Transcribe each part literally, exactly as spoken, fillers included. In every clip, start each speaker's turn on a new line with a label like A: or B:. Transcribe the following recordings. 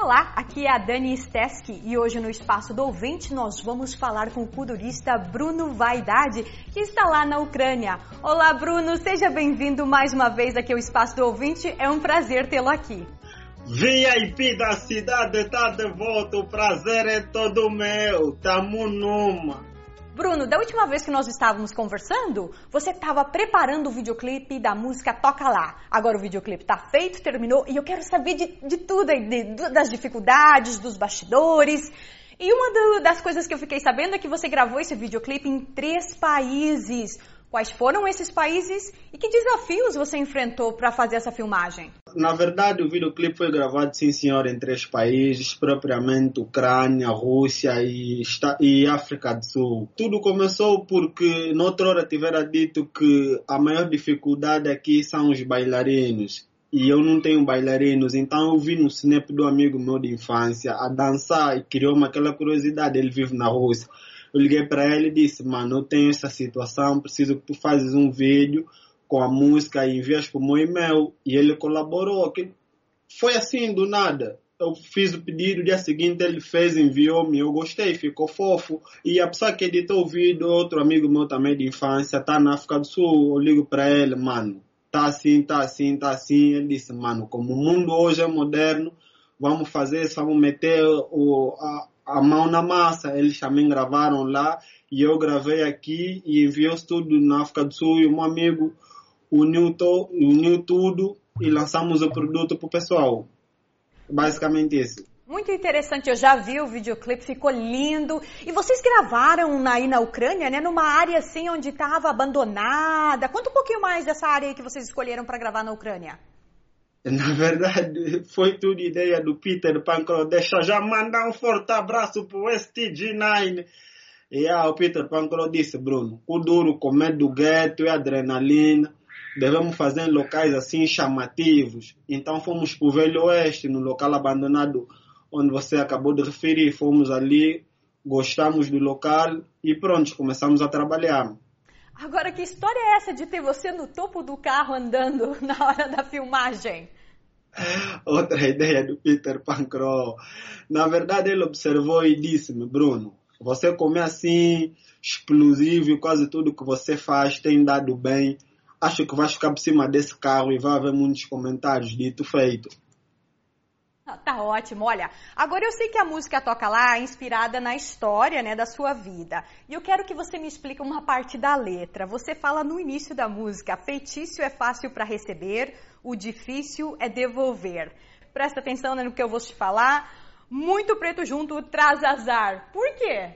A: Olá, aqui é a Dani Steski e hoje no Espaço do Ouvinte nós vamos falar com o culturista Bruno Vaidade, que está lá na Ucrânia. Olá Bruno, seja bem-vindo mais uma vez aqui ao Espaço do Ouvinte, é um prazer tê-lo aqui.
B: V I P da cidade está de volta, o prazer é todo meu, tamo numa.
A: Bruno, da última vez que nós estávamos conversando, você estava preparando o videoclipe da música Toca Lá. Agora o videoclipe está feito, terminou, e eu quero saber de, de tudo, de, de, das dificuldades, dos bastidores. E uma do, das coisas que eu fiquei sabendo é que você gravou esse videoclipe em três países. Quais foram esses países e que desafios você enfrentou para fazer essa filmagem?
B: Na verdade, o videoclipe foi gravado, sim senhor, em três países, propriamente Ucrânia, Rússia e, e África do Sul. Tudo começou porque noutra hora tivera dito que a maior dificuldade aqui são os bailarinos. E eu não tenho bailarinos, então eu vi no snap do amigo meu de infância a dançar e criou-me aquela curiosidade, ele vive na Rússia. Eu liguei para ele e disse, mano, eu tenho essa situação, preciso que tu fazes um vídeo com a música e envias para o meu e-mail. E ele colaborou. Que foi assim, do nada. Eu fiz o pedido, no dia seguinte ele fez, enviou-me, eu gostei, ficou fofo. E a pessoa que editou o vídeo, outro amigo meu também de infância, tá na África do Sul, eu ligo para ele, mano, tá assim, tá assim, tá assim. Ele disse, mano, como o mundo hoje é moderno, vamos fazer isso, vamos meter o... A, a mão na massa. Eles também gravaram lá e eu gravei aqui e enviei o estúdio na África do Sul e um amigo uniu, to, uniu tudo e lançamos o produto pro pessoal. Basicamente isso.
A: Muito interessante, eu já vi o videoclipe, ficou lindo. E vocês gravaram aí na Ucrânia, né, numa área assim onde estava abandonada. Conta um pouquinho mais dessa área aí que vocês escolheram para gravar na Ucrânia.
B: Na verdade, foi tudo ideia do Peter Pancro. Deixa já mandar um forte abraço pro S T G nove. E ah, o Peter Pancro disse, Bruno, o duro comer do gueto e adrenalina. Devemos fazer em locais assim chamativos. Então fomos pro Velho Oeste, no local abandonado onde você acabou de referir. Fomos ali, gostamos do local e pronto, começamos a trabalhar.
A: Agora, que história é essa de ter você no topo do carro andando na hora da filmagem?
B: Outra ideia do Peter Pancro. Na verdade, ele observou e disse-me, Bruno, você comer assim, explosivo e quase tudo que você faz tem dado bem. Acho que vais ficar por cima desse carro e vai haver muitos comentários, dito feito.
A: Tá ótimo, olha, agora eu sei que a música Toca Lá é inspirada na história, né, da sua vida. E eu quero que você me explique uma parte da letra. Você fala no início da música, feitiço é fácil para receber, o difícil é devolver. Presta atenção no que eu vou te falar. Muito preto junto traz azar. Por quê?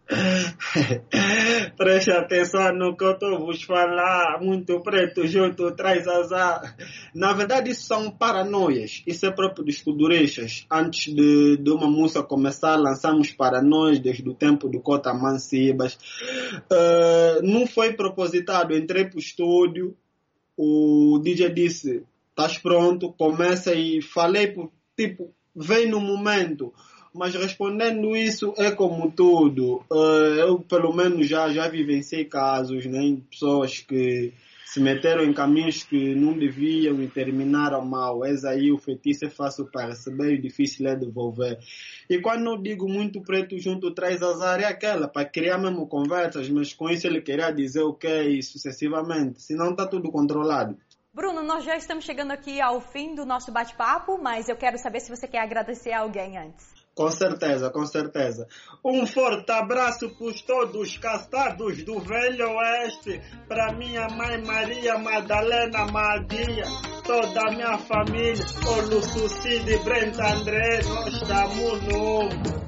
B: Preste atenção no que eu estou vos falar. Muito preto junto traz azar. Na verdade isso são paranoias. Isso é próprio dos culturistas. Antes de, de uma música começar, lançamos paranoias desde o tempo do Cota Mancibas. uh, Não foi propositado. Entrei para o estúdio, o D J disse, estás pronto? Começa, e falei por, tipo, vem no momento. Mas respondendo isso, é como tudo. Uh, eu, pelo menos, já, já vivenciei casos, né? Pessoas que se meteram em caminhos que não deviam e terminaram mal. És aí, o feitiço é fácil para receber e difícil é devolver. E quando eu digo muito preto junto traz azar, é aquela, para criar mesmo conversas, mas com isso ele queria dizer o que e sucessivamente. Senão está tudo controlado.
A: Bruno, nós já estamos chegando aqui ao fim do nosso bate-papo, mas eu quero saber se você quer agradecer a alguém antes.
B: Com certeza, com certeza. Um forte abraço para todos castados do Velho Oeste, para minha mãe Maria Madalena Madia, toda a minha família, o Lúcio Cid, Brenta André, nós estamos no